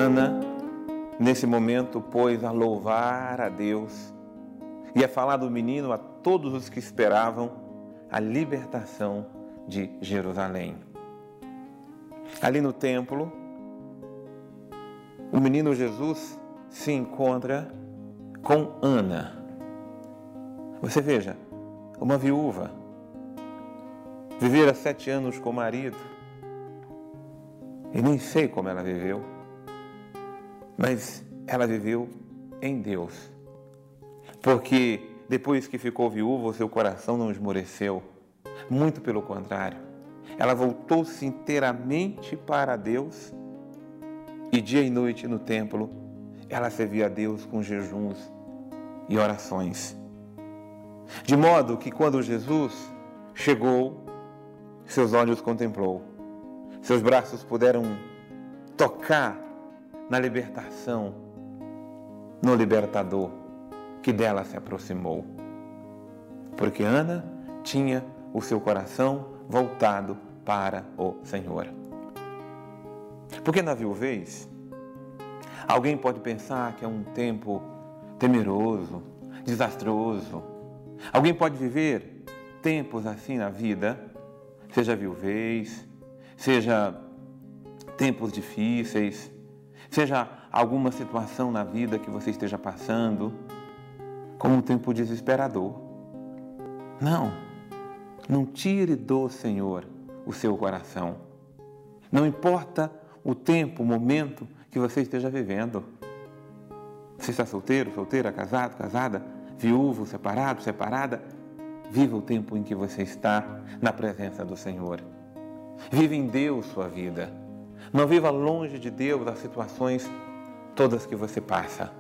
Ana, nesse momento, pôs a louvar a Deus e a falar do menino a todos os que esperavam a libertação de Jerusalém. Ali no templo, o menino Jesus se encontra com Ana. Você veja, uma viúva, vivera 7 anos com o marido, e nem sei como ela viveu, mas ela viveu em Deus, porque depois que ficou viúva, o seu coração não esmoreceu, muito pelo contrário, ela voltou-se inteiramente para Deus, e dia e noite no templo, ela servia a Deus com jejuns e orações. De modo que quando Jesus chegou, seus olhos contemplou, seus braços puderam tocar na libertação, no libertador que dela se aproximou. Porque Ana tinha o seu coração voltado para o Senhor. Porque na viuvez, alguém pode pensar que é um tempo temeroso, desastroso. Alguém pode viver tempos assim na vida, seja viuvez, seja tempos difíceis, seja alguma situação na vida que você esteja passando, como um tempo desesperador. Não tire do Senhor o seu coração. Não importa o tempo, o momento que você esteja vivendo. Você está solteiro, solteira, casado, casada, viúvo, separado, separada, viva o tempo em que você está na presença do Senhor. Viva em Deus sua vida. Não viva longe de Deus as situações todas que você passa.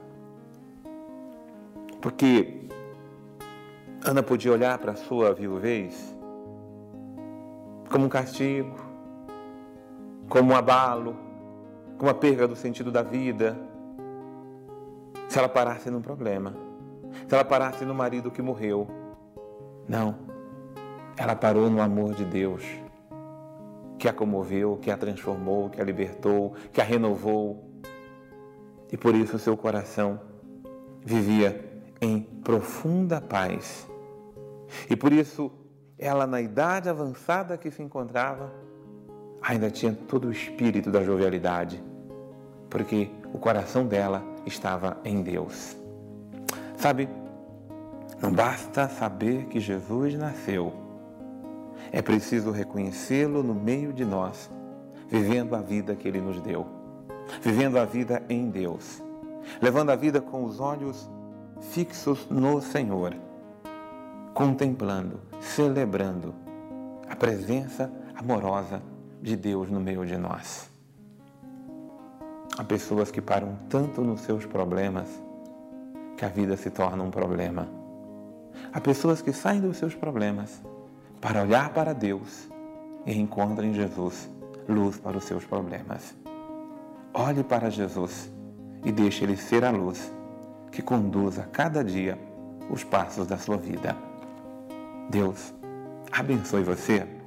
Porque Ana podia olhar para a sua viuvez como um castigo, como um abalo, como a perda do sentido da vida, se ela parasse num problema, se ela parasse no marido que morreu. Não, ela parou no amor de Deus, que a comoveu, que a transformou, que a libertou, que a renovou. E por isso o seu coração vivia em profunda paz. E por isso ela, na idade avançada que se encontrava, ainda tinha todo o espírito da jovialidade, porque o coração dela estava em Deus. Sabe, não basta saber que Jesus nasceu. É preciso reconhecê-lo no meio de nós, vivendo a vida que Ele nos deu, vivendo a vida em Deus, levando a vida com os olhos fixos no Senhor, contemplando, celebrando a presença amorosa de Deus no meio de nós. Há pessoas que param tanto nos seus problemas que a vida se torna um problema. Há pessoas que saem dos seus problemas para olhar para Deus e encontram em Jesus luz para os seus problemas. Olhe para Jesus e deixe Ele ser a luz que conduz a cada dia os passos da sua vida. Deus abençoe você.